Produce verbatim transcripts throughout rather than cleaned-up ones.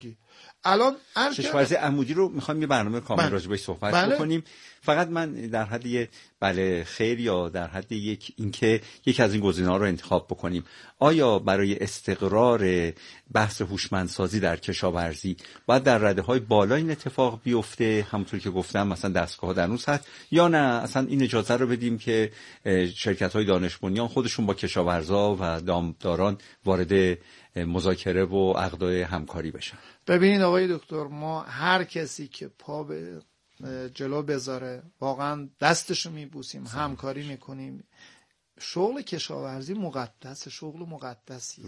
الان کشاورزی عمودی رو میخوایم یه برنامه کامل راجع بهش صحبت بله. بکنیم. فقط من در حد یه بله خیر یا در حد یک اینکه یک از این گزینه‌ها رو انتخاب بکنیم، آیا برای استقرار بحث هوشمندسازی در کشاورزی باید در رده‌های بالا این اتفاق بیفته، همونطور که گفتم مثلا دستگاه‌ها در اون سطح، یا نه اصلا این اجازه رو بدیم که شرکت‌های دانش بنیان خودشون با کشاورزا و دامداران وارد مذاکره و عقد همکاری بشن؟ ببینید آقای دکتر، ما هر کسی که پا به جلو بذاره واقعا دستشو میبوسیم، همکاری میکنیم. شغل کشاورزی مقدس، شغل مقدسی،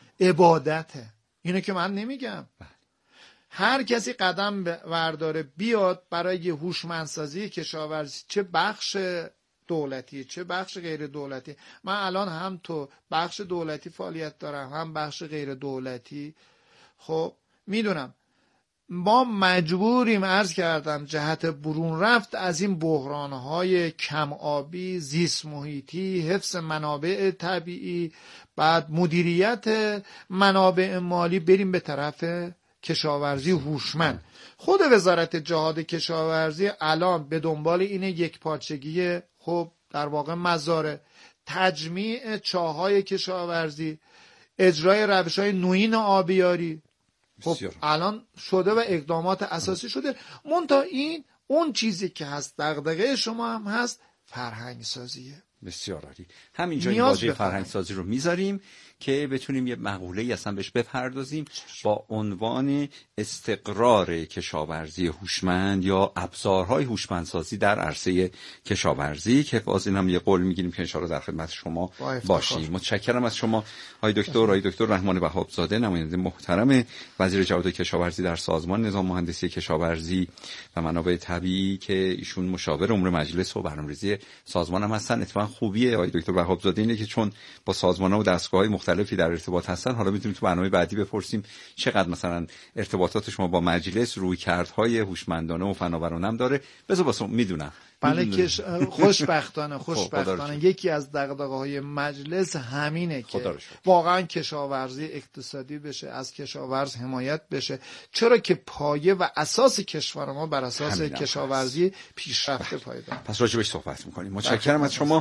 عبادته. اینو که من نمیگم. هر کسی قدم برداره بیاد برای هوشمندسازی کشاورزی، چه بخش دولتی چه بخش غیر دولتی. من الان هم تو بخش دولتی فعالیت دارم، هم بخش غیر دولتی. خب میدونم ما مجبوریم، عرض کردم، جهت برون رفت از این بحرانهای کم آبی، زیست محیطی، حفظ منابع طبیعی، بعد مدیریت منابع مالی، بریم به طرف کشاورزی هوشمند. خود وزارت جهاد کشاورزی الان به دنبال اینه یک پارچگی، خب در واقع مزارع، تجمیع چاهای کشاورزی، اجرای روش‌های نوین آبیاری. خب الان شده و اقدامات اساسی شده. منتها این اون چیزی که هست، دغدغه شما هم هست، فرهنگ سازیه. بسیار عالی. همینجا این واژه فرهنگ سازی رو میذاریم که بتونیم یه مقوله‌ای اصلا بهش بپردازیم با عنوان استقرار کشاورزی هوشمند یا ابزارهای هوشمندسازی در عرصه کشاورزی، که باز اینم یه قول میگیریم که ان شاءالله در خدمت شما باشیم. متشکرم از شما آقای دکتر آقای دکتر رحمان وهابزاده، نماینده محترم وزیر جهاد کشاورزی در سازمان نظام مهندسی کشاورزی و منابع طبیعی که ایشون مشاور امور مجلس و برنامه‌ریزی سازمان هم هستن. اتفاقا خوبیه آقای دکتر وهابزاده اینه که چون با سازمان‌ها و دستگاه‌های مختلفی در ارتباط هستن، حالا میتونیم تو برنامه بعدی بپرسیم چقدر مثلا ارتباطات شما با مجلس رویکردهای هوشمندانه و فناورانه هم داره. بذار واسه میدونم. بله که خوشبختانه خوشبختانه یکی از دغدغه‌های مجلس همینه که واقعا کشاورزی اقتصادی بشه، از کشاورز حمایت بشه، چرا که پایه و اساس کشور ما بر اساس کشاورزی پیشرفت پایدار. پس راجع بهش صحبت می‌کنیم. متشکرم از شما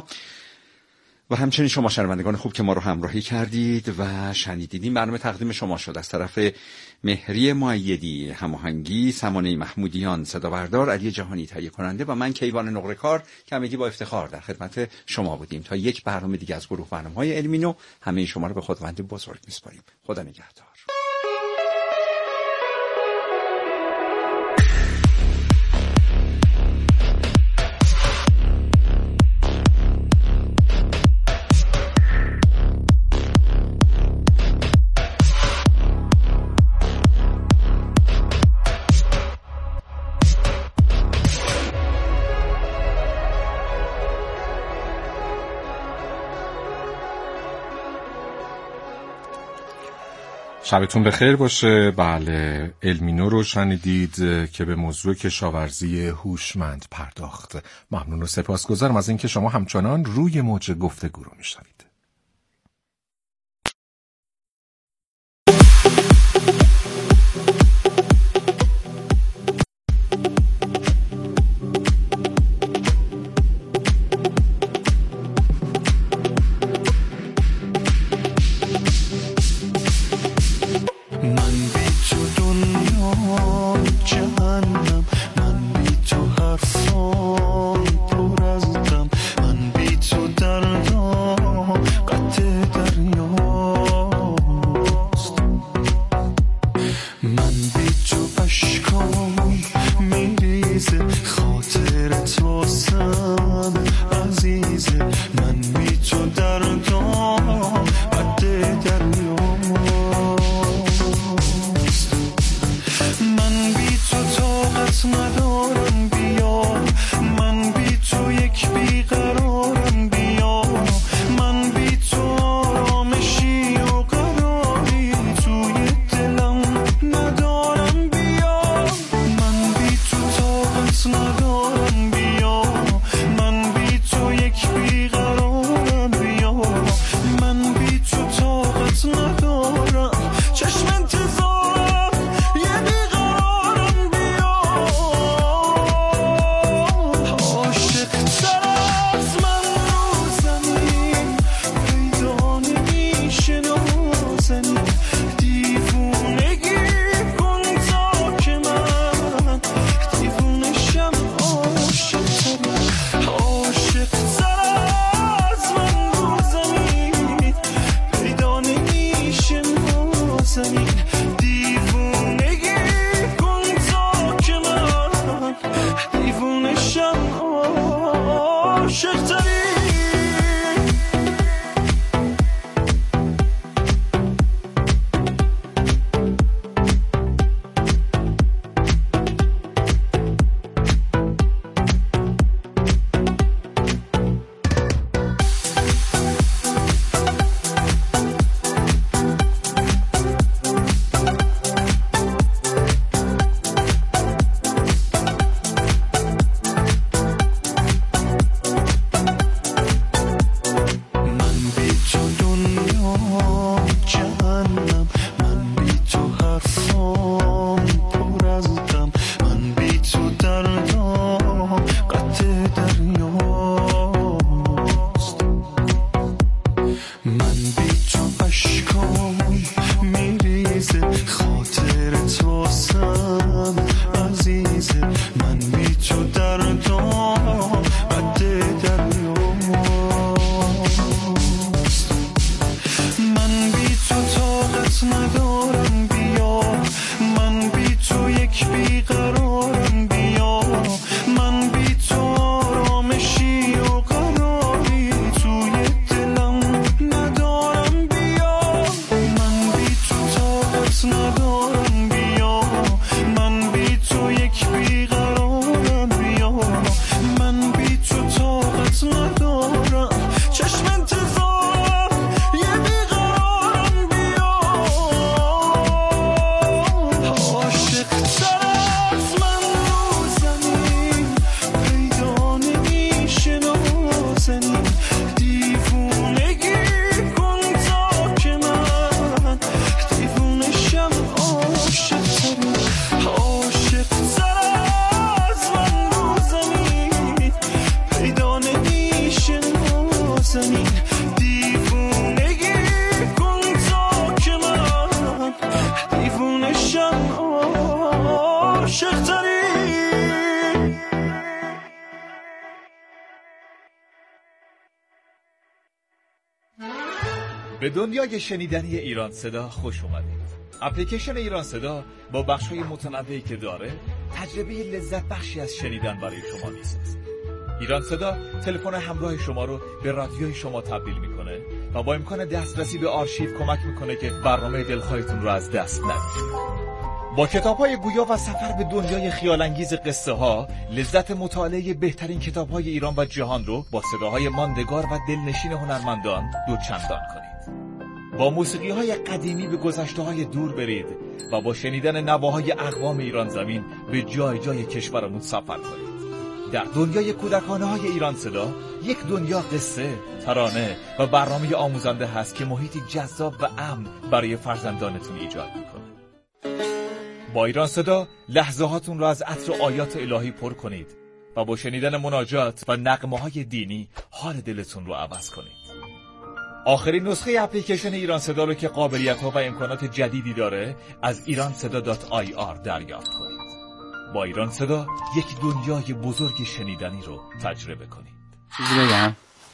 و همچنین شما شنوندگان خوب که ما رو همراهی کردید و شنیدید. این برنامه تقدیم شما شد از طرف مهری مؤیدی، هماهنگی سمانه محمودیان، صدا بردار علی جهانی، تهیه کننده و من کیوان نقره‌کار که همگی با افتخار در خدمت شما بودیم. تا یک برنامه دیگه از گروه برنامه‌های علمینو، همه شما رو به خداوند بزرگ می‌سپاریم. خدا نگهدار. شبتون بخیر باشه. بله، علمینو رو شنیدید که به موضوع کشاورزی هوشمند پرداخت. ممنون و سپاسگزارم از اینکه شما همچنان روی موج گفتگو رو میشنوید. من بی تو عاشق تری. به دنیای شنیدنی ایران صدا خوش اومدید. اپلیکیشن ایران صدا با بخش‌های متنوعی که داره تجربه لذت بخشی از شنیدن برای شما میسازه. ایران صدا تلفن همراه شما رو به رادیوی شما تبدیل میکنه و با امکان دسترسی به آرشیو کمک میکنه که برنامه دلخواهتون رو از دست ندید. با کتاب‌های گویا و سفر به دنیای خیال‌انگیز قصه ها، لذت مطالعه بهترین کتاب‌های ایران و جهان رو با صداهای ماندگار و دلنشین هنرمندان دوچندان کنید. با موسیقی‌های قدیمی به گذشته‌های دور برید و با شنیدن نواهای اقوام ایران زمین به جای جای کشورمون سفر کنید. در دنیای کودکانه‌های ایران صدا، یک دنیا قصه، ترانه و برنامه آموزنده هست که محیطی جذاب و امن برای فرزندانتون ایجاد می‌کنه. با ایران صدا لحظه هاتون را از عطر آیات الهی پر کنید و با شنیدن مناجات و نغمه‌های دینی حال دلتون رو عوض کنید. آخرین نسخه اپلیکیشن ایران صدا رو که قابلیت‌ها و امکانات جدیدی داره از ایران صدا دات آی آر دریافت کنید. با ایران صدا یک دنیای بزرگ شنیدنی رو تجربه کنید. چیزی بگم؟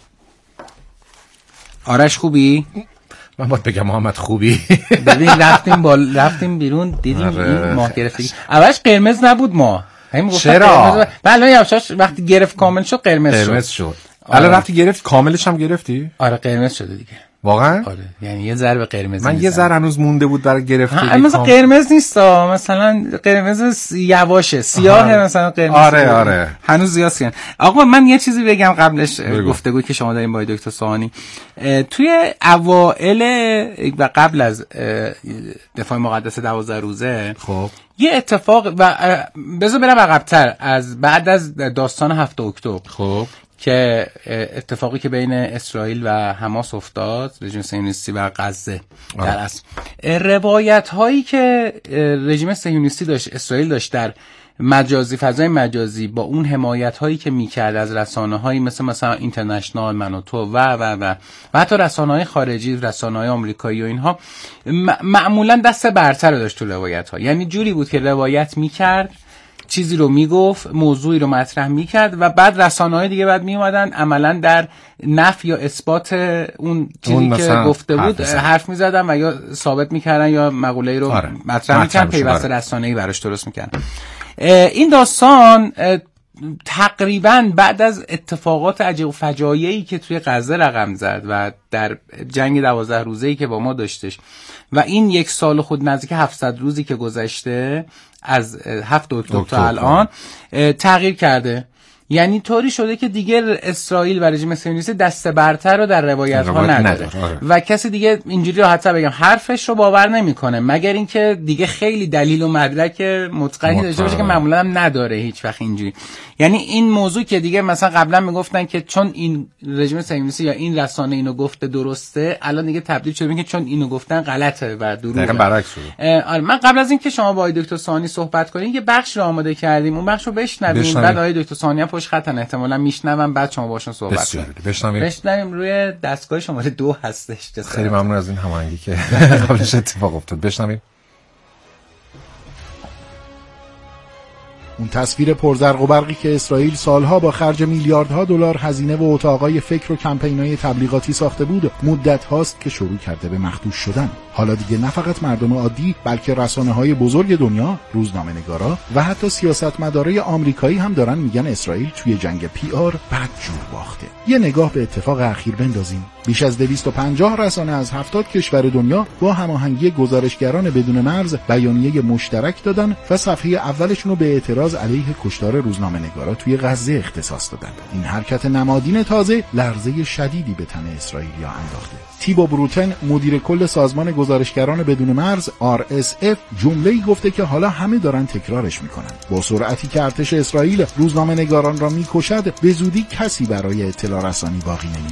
آرش خوبی؟ من باید بگم محمد خوبی؟ ببین رفتیم با رفتیم بیرون دیدیم این ماه گرفتگی. اولش قرمز نبود ماه. چرا؟ بله یواشاش وقتی گرفت کامل شد قرمز شد. قرمز شد. الان رفتی گرفت کاملش هم گرفتی؟ آره قرمز شده دیگه. واقعا؟ آره یعنی یه ذره قرمز. من یه ذره هنوز مونده بود برای گرفتگی. مثلا قرمز نیستا، مثلا قرمز یواشه، سیاه مثلا قرمز. آره آره. هنوز زیادن. آقا من یه چیزی بگم قبلش گفتگویی که شما دارین با دکتر سوهانی. توی اوائل و قبل از دفاع مقدس دوازده روزه خب یه اتفاق و بذار برم عقب‌تر از بعد از داستان هفتم اکتبر خب که اتفاقی که بین اسرائیل و حماس افتاد، رژیم صهیونیستی و غزه در اصل روایت هایی که رژیم صهیونیستی داشت، اسرائیل داشت در مجازی، فضای مجازی، با اون حمایت هایی که میکرد از رسانه هایی مثل مثلا اینترنشنال، من و تو و و و و حتی رسانه های خارجی، رسانه های آمریکایی و اینها معمولا دست برتر داشت تو روایت ها. یعنی جوری بود که روایت میکرد، چیزی رو میگفت، موضوعی رو مطرح میکرد و بعد رسانه‌های دیگه بعد میومدن عملاً در نفی یا اثبات اون چیزی که گفته بود حرف, حرف میزدن و یا ثابت میکردن یا مقوله‌ای رو آره. مطرح میکردن، پیوسته رسانه‌ای براش درست میکردن. این داستان تقریباً بعد از اتفاقات عجیب و فجایعی که توی غزه رقم زد و در جنگ دوازده روزه‌ای که با ما داشتش و این یک سال خود نزدیک هفتصد روزی که گذشته از هفتم اکتبر تا الان تغییر کرده. یعنی طوری شده که دیگه اسرائیل و رژیم صهیونیستی دست برتر رو در روایت ها نداره و کسی دیگه اینجوری راحت بگم حرفش رو باور نمیکنه مگر اینکه دیگه خیلی دلیل و مدرک متقنی داشته باشه که معمولا هم نداره هیچ وقت اینجوری. یعنی این موضوع که دیگه مثلا قبلا میگفتن که چون این رژیم صهیونیستی یا این رسانه اینو گفته درسته، الان دیگه تبدیل شده که چون اینو گفتن غلطه و دروغه. دقیقاً برعکس شده. آره من قبل از اینکه شما با آقای دکتر سوهانی صحبت کنین یه بخش رو آماده کردیم، اون بخش رو بشنویم، بعد آقای دکتر سوهانی پشت خطن احتمالاً میشنوم، بعد شما باشون صحبت کنید. بشنویم. بشنویم روی دستگاه شماره دو هستش. خیلی ممنون از این هماهنگی که قبلش اتفاق افتاد. بشنویم. اون تصویر پرزرق و برقی که اسرائیل سالها با خرج میلیاردها دلار هزینه و اتاقای فکر و کمپینای تبلیغاتی ساخته بود، مدت هاست که شروع کرده به مخدوش شدن. حالا دیگه نه فقط مردم عادی بلکه رسانه‌های بزرگ دنیا، روزنامه‌نگارا و حتی سیاستمدارای آمریکایی هم دارن میگن اسرائیل توی جنگ پی آر بدجور باخته. یه نگاه به اتفاق اخیر بندازیم. بیش از دویست و پنجاه رسانه از هفتاد کشور دنیا با هماهنگی گزارشگران بدون مرز بیانیه مشترک دادن و صفحه اولشون رو به اعتراض علیه کشتار روزنامه‌نگارا توی غزه اختصاص دادن. این حرکت نمادین تازه لرزه شدیدی به تن اسرائیلیا انداخته. تیبو بروتن مدیر کل سازمان گزارشگران بدون مرز آر اس اف جمله‌ای گفته که حالا همه دارن تکرارش میکنن. با سرعتی که ارتش اسرائیل روزنامه‌نگاران را میکشد، به زودی کسی برای اطلاع رسانی باقی نمیماند.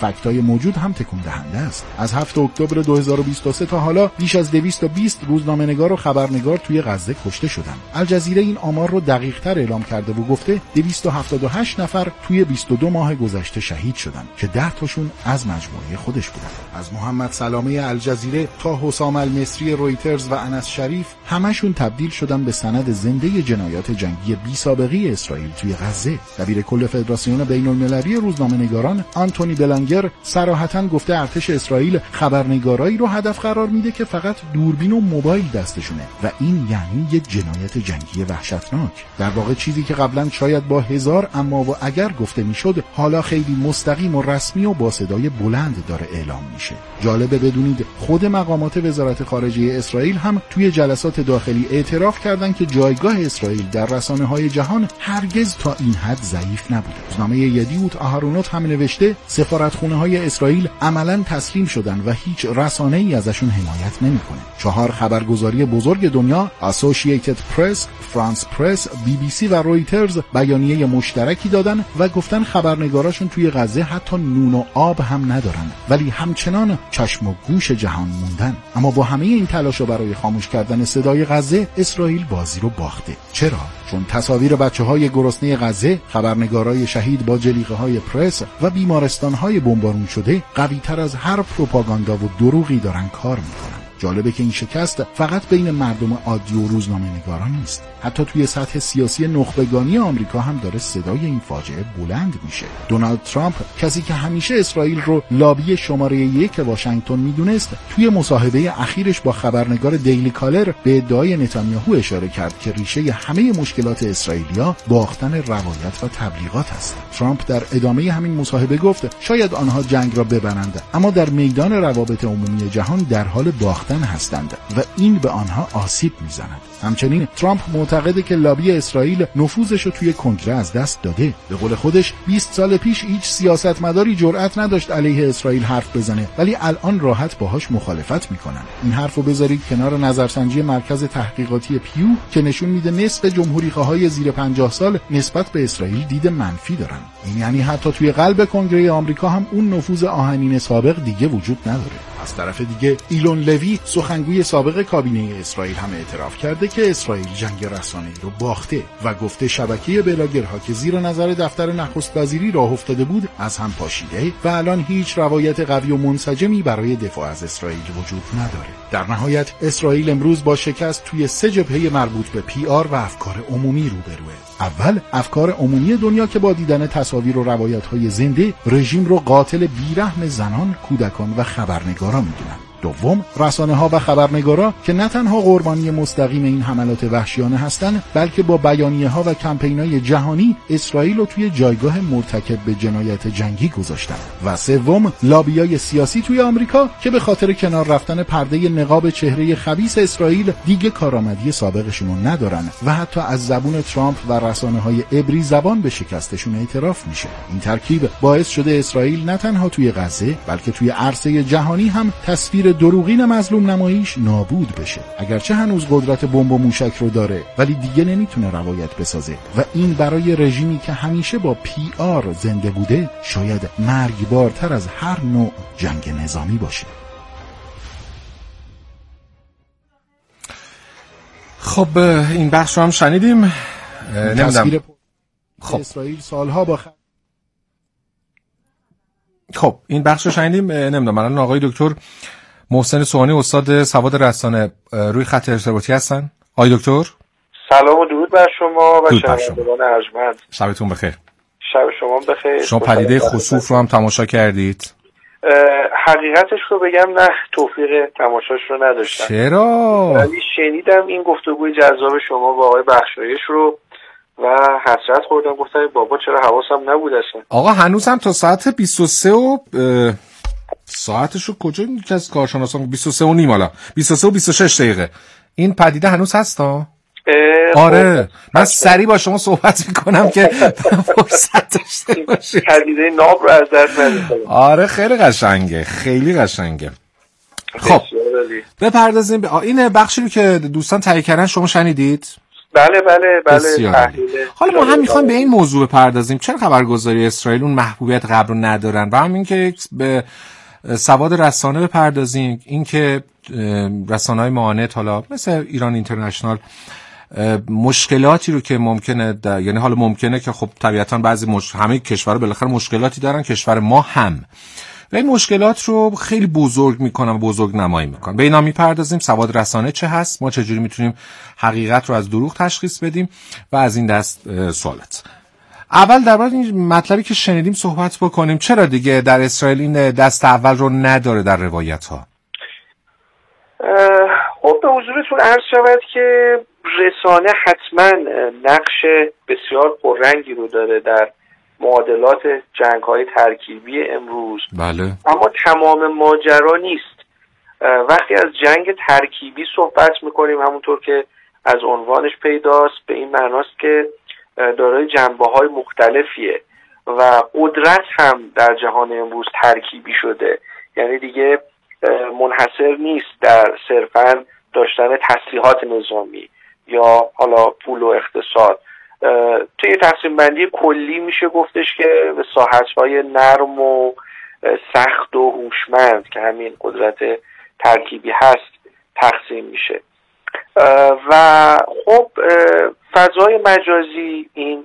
فکتای موجود هم تکون دهنده است. از هفتم اکتبر دو هزار و بیست و سه تا حالا بیش از دویست و بیست روزنامه‌نگار و خبرنگار توی غزه کشته شدن. الجزیره این آمار رو دقیق‌تر اعلام کرده و گفته دویست و هفتاد و هشت نفر توی بیست و دو ماه گذشته شهید شدن که ده تاشون از مجموعه خودش بودن. از محمد سلامه الجزیره تا حسام المصری رویترز و انس شریف همشون تبدیل شدن به سند زنده جنایات جنگی بی سابقه اسرائیل توی غزه. دبیر کل فدراسیون بین‌المللی روزنامه‌نگاران آنتونی بلانگر صراحتاً گفته ارتش اسرائیل خبرنگارایی رو هدف قرار میده که فقط دوربین و موبایل دستشونه و این یعنی یه جنایت جنگی وحشتناک. در واقع چیزی که قبلا شاید با هزار اما و اگر گفته میشد حالا خیلی مستقیم و رسمی و با صدای بلند داره اعلام میشه. جالبه بدونید خود مقامات وزارت خارجه اسرائیل هم توی جلسات داخلی اعتراف کردن که جایگاه اسرائیل در رسانه‌های جهان هرگز تا این حد ضعیف نبوده. روزنامه یدیوت آهرونوت هم نوشته سفارتخونه‌های اسرائیل عملاً تسلیم شدن و هیچ رسانه‌ای ازشون حمایت نمی‌کنه. چهار خبرگزاری بزرگ دنیا اسوسییتد پرس، فرانس پرس، بی بی سی و رویترز بیانیه مشترکی دادن و گفتن خبرنگاراشون توی غزه حتی نون و آب هم ندارن ولی همچنان چشم و گوش جهان موندن. اما با همه این تلاشا برای خاموش کردن صدای غزه اسرائیل بازی رو باخته. چرا؟ چون تصاویر بچه‌های گرسنه غزه، خبرنگارای شهید با جلیقه‌های پرس و بیمارستان‌های بمبارون شده قوی‌تر از هر پروپاگاندا و دروغی دارن کار می‌کنن. جالبه که این شکست فقط بین مردم عادی و روزنامه‌نگاران نیست. حتی توی سطح سیاسی نخبگانی آمریکا هم داره صدای این فاجعه بلند میشه. دونالد ترامپ، کسی که همیشه اسرائیل رو لابی شماره یک واشنگتن میدونست، توی مصاحبه اخیرش با خبرنگار دیلی کالر به ادعای نتانیاهو اشاره کرد که ریشه همه مشکلات اسرائیلیا باختن روایت و تبلیغات است. ترامپ در ادامه همین مصاحبه گفت شاید آنها جنگ را ببرند اما در میدان روابط عمومی جهان در حال باختن هستند و این به آنها آسیب میزند. همچنین ترامپ معتقده که لابی اسرائیل نفوذش رو توی کنگره از دست داده. به قول خودش بیست سال پیش هیچ سیاستمداری جرأت نداشت علیه اسرائیل حرف بزنه ولی الان راحت باهاش مخالفت میکنن. این حرفو بذارید کنار نظرسنجی مرکز تحقیقاتی پیو که نشون میده نصف جمهوریخواهای زیر پنجاه سال نسبت به اسرائیل دید منفی دارن. این یعنی حتی توی قلب کنگره آمریکا هم اون نفوذ آهنین سابق دیگه وجود نداره. از طرف دیگه ایلون لوی سخنگوی سابق کابینه اسرائیل هم اعتراف کرده که اسرائیل جنگ رسانه‌ای رو باخته و گفته شبکه بلاگرها که زیر نظر دفتر نخست وزیری راه افتاده بود از هم پاشیده و الان هیچ روایت قوی و منسجمی برای دفاع از اسرائیل وجود نداره. در نهایت اسرائیل امروز با شکست توی سه جبهه مربوط به پی آر و افکار عمومی روبروه. اول افکار عمومی دنیا که با دیدن تصاویر و روایت‌های زنده رژیم رو قاتل بیرحم زنان، کودکان و خبرنگاران می‌دونن. دوم رسانه‌ها و خبرنگارا که نه تنها قربانی مستقیم این حملات وحشیانه هستند بلکه با بیانیه‌ها و کمپین‌های جهانی اسرائیل رو توی جایگاه مرتکب به جنایت جنگی گذاشتن. و سوم لابیای سیاسی توی آمریکا که به خاطر کنار رفتن پرده نقاب چهره خبیث اسرائیل دیگه کارآمدی سابقشون رو ندارن و حتی از زبون ترامپ و رسانه‌های عبری زبان به شکستشون اعتراف میشه. این ترکیب باعث شده اسرائیل نه تنها توی غزه بلکه توی عرصه جهانی هم تصویر دروغین مظلوم نماییش نابود بشه. اگرچه هنوز قدرت بمب و موشک رو داره ولی دیگه نمیتونه روایت بسازه و این برای رژیمی که همیشه با پی آر زنده بوده شاید مرگبارتر از هر نوع جنگ نظامی باشه. خب این بخش رو هم شنیدیم. نمیدونم خب اسرائیل سالها با خ... خب این بخش رو شنیدیم. نمیدونم الان آقای دکتر محسن سوهانی استاد سواد رسانه روی خط ارتباطی هستن. آقای دکتر سلام و درود بر شما و شنوندگان ارجمند. شبتون بخیر. شب شما بخیر. شما پدیده خسوف رو هم تماشا کردید؟ حقیقتش رو بگم نه، توفیق تماشاش رو نداشتم. چرا؟ ولی شنیدم این گفتگوی جذاب شما با آقای بخشایش رو و حسرت خوردم، گفتم بابا چرا حواسم نبود اصلا. آقا هنوز هم تا ساعت بیست و سه و ساعتش رو کجا یکی از کارشناسان بیست و سه و نیم حالا بیست و سه و بیست و شش دقیقه این پدیده هنوز هست ها؟ آره من سریع با شما صحبت میکنم که فرصت داشته باشید پدیده ناب رو از دست ندید. آره خیلی قشنگه، خیلی قشنگه. خب بپردازیم به این بخشی رو که دوستان تهیه کردن. شما شنیدید؟ بله بله بله. حالا ما هم میخوایم به این موضوع بپردازیم، چرا خبرگزاری اسرائیل اون محبوبیت قبل رو ندارن و همین که به سواد رسانه بپردازیم، این که رسانه‌های معاند حالا مثل ایران اینترنشنال مشکلاتی رو که ممکنه در... یعنی حالا ممکنه که خب طبیعتاً بعضی مش... همه کشورها بالاخره مشکلاتی دارن، کشور ما هم، و این مشکلات رو خیلی بزرگ میکنن و بزرگ نمایی میکنن. به اینا میپردازیم، سواد رسانه چه هست، ما چجوری میتونیم حقیقت رو از دروغ تشخیص بدیم و از این دست سوالات. اول در مورد این مطلبی که شنیدیم صحبت بکنیم. چرا دیگه در اسرائیل این دست اول رو نداره در روایت ها؟ خب به حضورتون عرض شود که رسانه حتما نقش بسیار پررنگی رو داره در معادلات جنگ‌های ترکیبی امروز. بله. اما تمام ماجرا نیست. وقتی از جنگ ترکیبی صحبت میکنیم، همونطور که از عنوانش پیداست، به این معناست که دارای جنبه‌های مختلفیه و قدرت هم در جهان امروز ترکیبی شده. یعنی دیگه منحصر نیست در صرفاً داشتن تسلیحات نظامی یا حالا پول و اقتصاد. توی تقسیم بندی کلی میشه گفتش که به ساحت‌های نرم و سخت و هوشمند که همین قدرت ترکیبی هست تقسیم میشه. و خب فضای مجازی این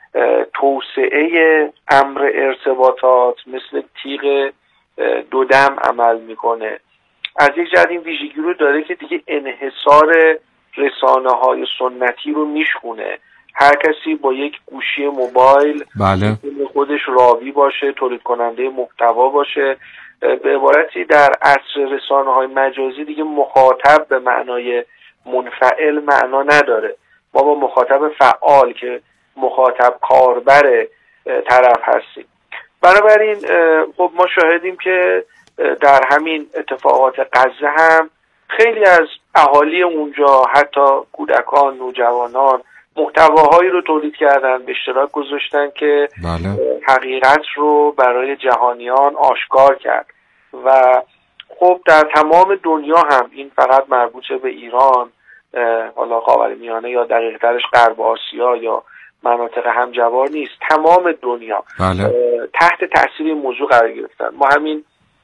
توسعه امر ارتباطات مثل تیغ دودم عمل میکنه. از یک جهت این ویژگی رو داره که دیگه انحصار رسانه‌های سنتی رو میشونه. هر کسی با یک گوشی موبایل بله. خودش راوی باشه، تولید کننده محتوا باشه. به عبارتی در عصر رسانه‌های مجازی دیگه مخاطب به معنای منفعل معنا نداره. ما با مخاطب فعال که مخاطب کاربر طرف هستیم. بنابراین خب ما شاهدیم که در همین اتفاقات غزه هم خیلی از اهالی اونجا، حتی کودکان، نوجوانان، محتواهایی رو تولید کردن، به اشتراک گذاشتن که بله. حقیقت رو برای جهانیان آشکار کرد. و خب در تمام دنیا هم، این فقط مربوط به ایران، حالا خاورمیانه یا دقیق‌ترش غرب آسیا یا مناطق همجوار نیست، تمام دنیا بله. تحت تأثیر این موضوع قرار گرفتن. ما همین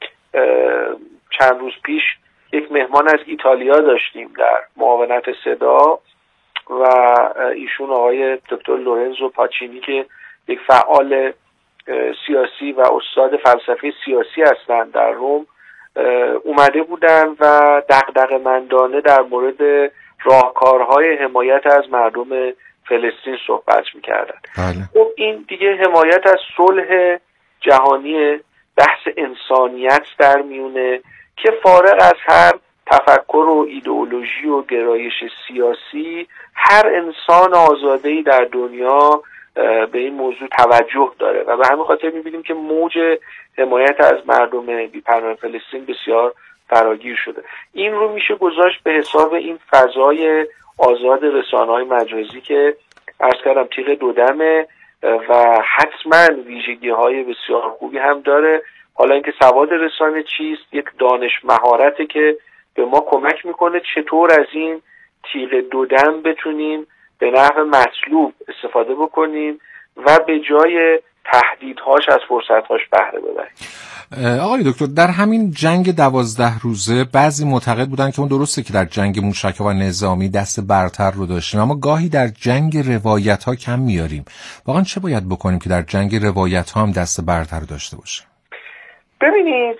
چند روز پیش یک مهمان از ایتالیا داشتیم در معاونت صدا و ایشون آقای دکتر لورنزو پاچینی که یک فعال سیاسی و استاد فلسفه سیاسی هستند در روم اومده بودن و دغدغه‌مندانه در مورد راهکارهای حمایت از مردم فلسطین صحبت می‌کردن. بله. خب این دیگه حمایت از صلح جهانی، بحث انسانیت در میونه که فارغ از هر تفکر و ایدئولوژی و گرایش سیاسی، هر انسان آزاده‌ای در دنیا به این موضوع توجه داره و به همین خاطر می‌بینیم که موج حمایت از مردم بی‌پناه فلسطین بسیار فراگیر شده. این رو میشه گذاشت به حساب این فضای آزاد رسانه‌های مجازی که عرض کردم تیغ دودمه و حتما ویژگی‌های بسیار خوبی هم داره. حالا اینکه سواد رسانه چیست، یک دانش مهارته که به ما کمک میکنه چطور از این تیغ دودم بتونیم به نحو مطلوب استفاده بکنیم و به جای تهدیدهاش از فرصتهاش بهره ببریم. آقای دکتر، در همین جنگ دوازده روزه بعضی معتقد بودن که اون درسته که در جنگ موشکی و نظامی دست برتر رو داشتیم، اما گاهی در جنگ روایت ها کم میاریم. واقعا چه باید بکنیم که در جنگ روایت ها هم دست برتر داشته باشیم؟ ببینید،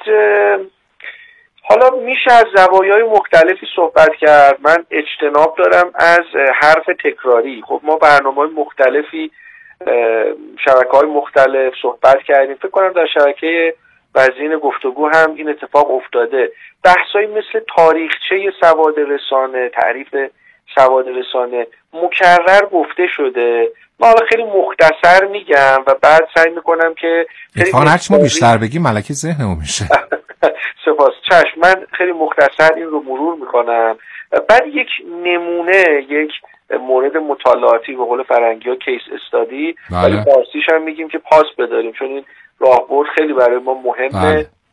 حالا میشه از زوایای مختلفی صحبت کرد. من اجتناب دارم از حرف تکراری. خب ما برنامه‌های مختلفی، شبکه‌های مختلف صحبت کردیم. فکر کنم در شبکه وزین گفتگو هم این اتفاق افتاده. بحثایی مثل تاریخچه سواد رسانه، تعریف سواد رسانه مکرر گفته شده. من حالا خیلی مختصر میگم و بعد سعی میکنم که اتفاقا هرچی ما بیشتر بگیم ملکه ذهنمون میشه. سپاس. چشم، من خیلی مختصر این رو مرور میکنم. بعد یک نمونه، یک مورد مطالعاتی به قول فرنگی ها کیس استادی، ولی فارسیش هم میگیم که پاس بداریم، چون این راهبرد خیلی برای ما مهمه. بله.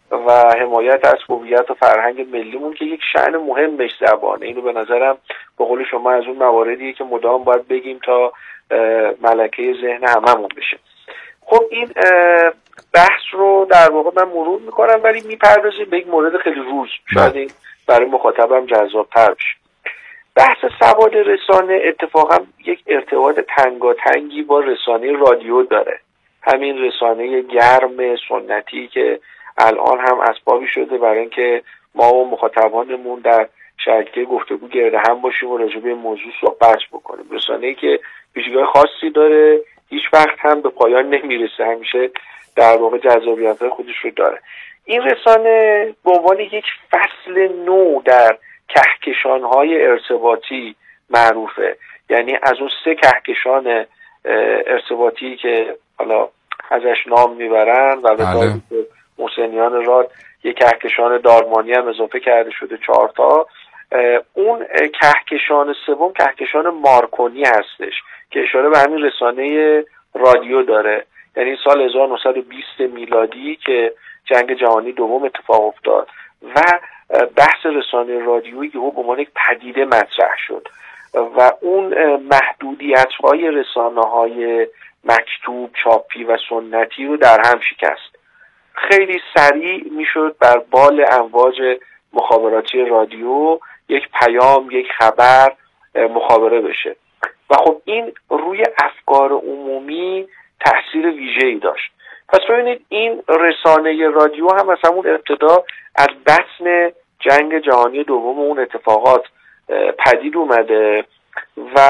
و حمایت از هویت و فرهنگ ملیمون که یک شأن مهمش زبانه. اینو به نظرم به قول شما از اون مواردیه که مدام باید بگیم تا ملکه ذهن هممون بشه. خب این بحث رو در واقع من مرور میکنم ولی میپردازیم به یک مورد خیلی روز، شاید این برای مخاطبم جذاب‌تر بشه. بحث سواد رسانه اتفاقا یک ارتباط تنگاتنگی با رسانه رادیو داره. همین رسانه گرم سنتی که الان هم اسبابی شده برای اینکه ما و مخاطبانمون در شبکه گفتگو گرد هم باشیم و راجع به موضوع صحبت بکنیم. رسانه‌ای که ویژگی‌های خاصی داره، هیچ وقت هم به پایان نمیرسه، همیشه در واقع جذابیت‌های خودش رو داره. این رسانه به عنوان یک فصل نو در کهکشان‌های ارتباطی معروفه. یعنی از اون سه کهکشان ارتباطی که حالا ازش نام میبرن و به دلیل محسنیان راد یک کهکشان دارمانی هم اضافه کرده شده چهار تا. اون کهکشان سوم کهکشان مارکونی هستش که اشاره به همین رسانه رادیو داره. یعنی سال هزار و نهصد و بیست میلادی که جنگ جهانی دوم اتفاق افتاد و بحث رسانه رادیویی که به عنوان یک پدیده مطرح شد و اون محدودیت‌های رسانه‌های مکتوب، چاپی و سنتی رو در هم شکست. خیلی سریع میشد بر بال امواج مخابراتی رادیو یک پیام، یک خبر مخابره بشه و خب این روی افکار عمومی تأثیر ویژه‌ای داشت. پس ببینید این رسانه رادیو هم از همون ابتدا از بطن جنگ جهانی دوم اون اتفاقات پدید اومده و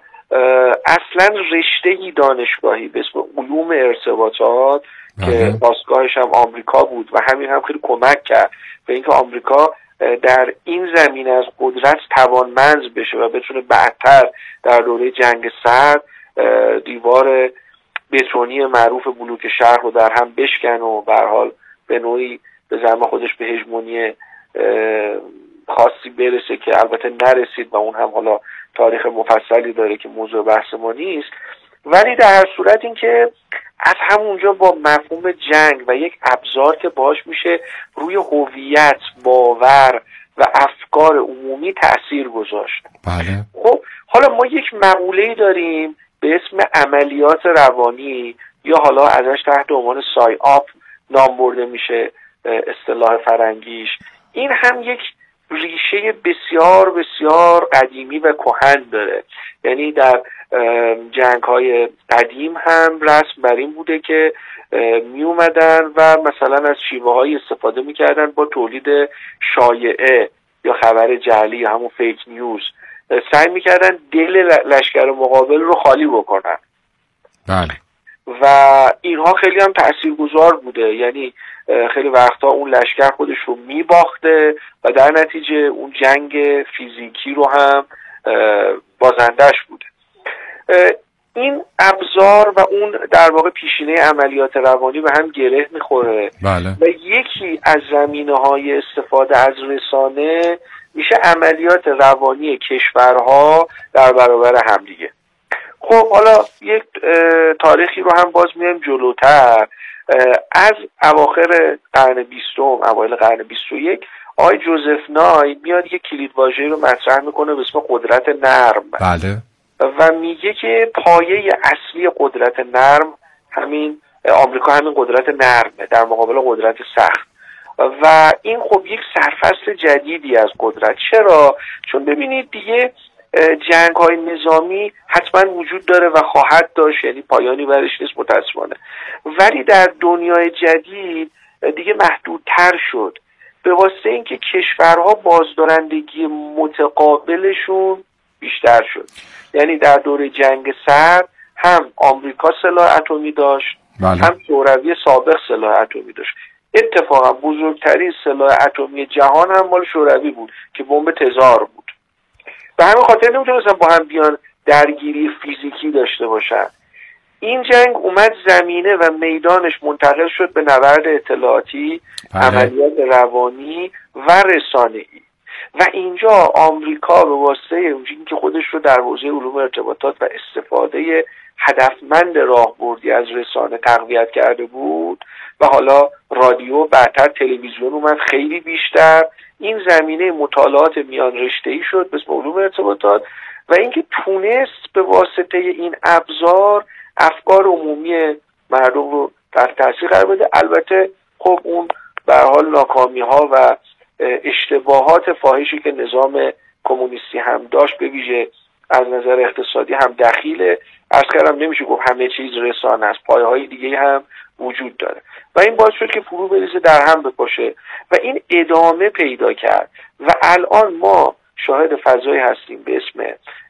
اصلا رشته‌ای دانشگاهی به اسم علوم ارتباطات که بازگاهش هم آمریکا بود و همین هم خیلی کمک کرد به اینکه آمریکا در این زمینه از قدرت توانمند بشه و بتونه بعدتر در دوره جنگ سرد دیوار بتونی معروف بلوک شرق رو در هم بشکن و به هر حال به نوعی به زعم خودش به هژمونی خاصی برسه که البته نرسید و اون هم حالا تاریخ مفصلی داره که موضوع بحث ما نیست. ولی در هر صورت این که از همونجا با مفهوم جنگ و یک ابزار که باش میشه روی هویت، باور و افکار عمومی تأثیر گذاشت. بله. خب حالا ما یک مقوله‌ای داریم به اسم عملیات روانی یا حالا ازش تحت عنوان سای آپ نام برده میشه اصطلاح فرنگیش. این هم یک ریشه بسیار بسیار قدیمی و کهن داره. یعنی در جنگ‌های قدیم هم رسم بر این بوده که می اومدن و مثلا از شیوه‌های استفاده می‌کردن با تولید شایعه یا خبر جعلی یا همون فیک نیوز، سعی می‌کردن دل لشکر مقابل رو خالی بکنن. بله. و اینها خیلی هم تاثیرگذار بوده. یعنی خیلی وقتا اون لشکر خودش رو میباخته و در نتیجه اون جنگ فیزیکی رو هم بازندش بوده. این ابزار و اون در واقع پیشینه عملیات روانی به هم گره میخوره. بله. و یکی از زمینه‌های استفاده از رسانه میشه عملیات روانی کشورها در برابر همدیگه. خب حالا یک تاریخی رو هم باز میایم جلوتر. از اواخر قرن بیستم، اوایل قرن بیست و یک، آقای جوزف نای میاد یک کلیدواژه‌ای رو مطرح میکنه به اسم قدرت نرم. بله. و میگه که پایه اصلی قدرت نرم همین آمریکا همین قدرت نرمه در مقابل قدرت سخت. و این خب یک سرفصل جدیدی از قدرت. چرا؟ چون ببینید دیگه جنگ های نظامی حتما وجود داره و خواهد داشت، یعنی پایانی برش نیست متاسفانه، ولی در دنیای جدید دیگه محدودتر شد به واسطه اینکه کشورها بازدارندگی متقابلشون بیشتر شد. یعنی در دوره جنگ سرد هم آمریکا سلاح اتمی داشت، بله. هم شوروی سابق سلاح اتمی داشت. اتفاقا بزرگترین سلاح اتمی جهان هم مال شوروی بود که بمب تزار بود. به همین خاطر نمیتونستن با هم بیان درگیری فیزیکی داشته باشن. این جنگ اومد زمینه و میدانش منتقل شد به نبرد اطلاعاتی، بله. عملیات روانی و رسانه‌ای. و اینجا آمریکا به واسطه اینکه خودش رو در حوزه علوم ارتباطات و استفاده هدفمند راهبردی از رسانه تقویت کرده بود و حالا رادیو بعدتر تلویزیون اومد خیلی بیشتر، این زمینه مطالعات میان رشته‌ای شد به اسم علوم ارتباطات و اینکه تونست به واسطه این ابزار افکار عمومی مردم رو تحت تاثیر قرار بده. البته خب اون به هر حال ناکامی‌ها و اشتباهات فاحشی که نظام کمونیستی هم داشت به ویژه از نظر اقتصادی هم دخیله. عرض کردم نمیشه گفت همه چیز رسانه است، پایه‌های دیگه هم وجود داره و این باعث شد که فرو بریزه، در هم بپاشه و این ادامه پیدا کرد و الان ما شاهد فضایی هستیم به اسم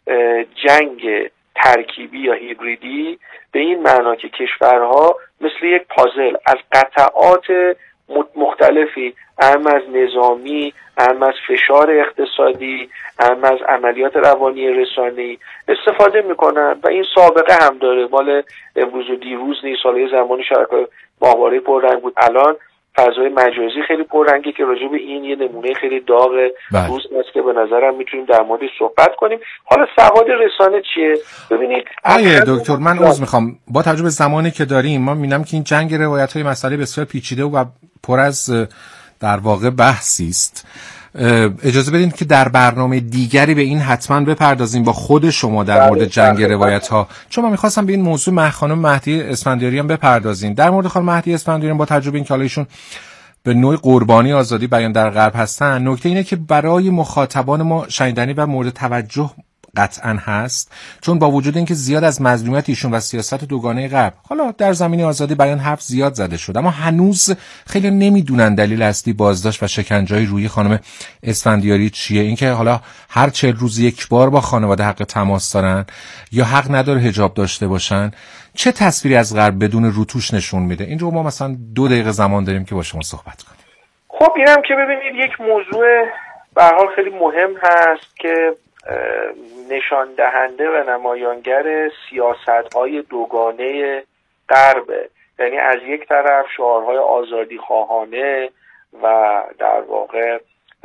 جنگ ترکیبی یا هیبریدی، به این معنا که کشورها مثل یک پازل از قطعات مختلفی، اهم از نظامی، اهم از فشار اقتصادی، اهم از عملیات روانی رسانه‌ای استفاده میکنن و این سابقه هم داره، مال امروز و دیروز نیست. سال زمانی شبکه‌های ماهواره پررنگ بود، الان فضای مجازی خیلی پررنگه که راجع به این یه نمونه خیلی داغ روز هست که به نظرم میتونیم در موردش صحبت کنیم. حالا سواد رسانه چیه؟ ببینید آیه دکتر، من عذر میخوام، با توجه به زمانی که داریم ما میبینم که این جنگ روایت‌های مسئله بسیار پیچیده و پر از در واقع بحثی است. اجازه بدین که در برنامه دیگری به این حتما بپردازیم با خود شما در مورد جنگ روایت ها، چون من میخواستم به این موضوع مه خانم مهدی اسفندیاری هم بپردازیم. در مورد خانم مهدی اسفندیاری با تجربه این که ایشون به نوعی قربانی آزادی بیان در غرب هستن، نکته اینه که برای مخاطبان ما شنیدنی و مورد توجه قطعا هست، چون با وجود اینکه زیاد از مظلومیت ایشون و سیاست دوگانه غرب حالا در زمینه آزادی بیان حرف زیاد زده شد، اما هنوز خیلی نمیدونن دلیل اصلی بازداشت و شکنجه‌های روی خانم اسفندیاری چیه. اینکه حالا هر چهل روز یک بار با خانواده حق تماس دارن یا حق نداره حجاب داشته باشن، چه تصویری از غرب بدون روتوش نشون میده. این رو ما مثلا دو دقیقه زمان داریم که با شما صحبت کنیم. خب اینم که ببینید یک موضوع به هر حال خیلی مهم هست که نشان دهنده و نمایانگر سیاست‌های دوگانه غرب، یعنی از یک طرف شعارهای آزادی خواهانه و در واقع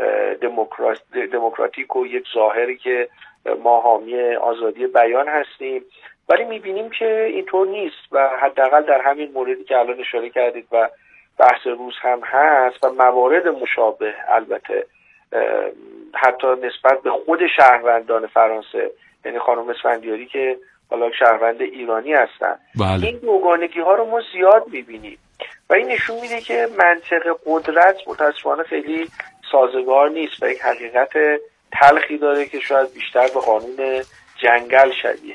دموکراتیک و یک ظاهری که ما حامی آزادی بیان هستیم، ولی می‌بینیم که اینطور نیست و حداقل در همین موردی که الان اشاره کردید و بحث روز هم هست و موارد مشابه، البته حتی نسبت به خود شهروندان فرانسه، یعنی خانم اسفندیاری که حالا شهروند ایرانی هستن، بله. این دوگانگی ها رو ما زیاد میبینیم و این نشون میده که منطق قدرت متاسفانه خیلی سازگار نیست و یک حقیقت تلخی داره که شاید بیشتر به قانون جنگل شبیه.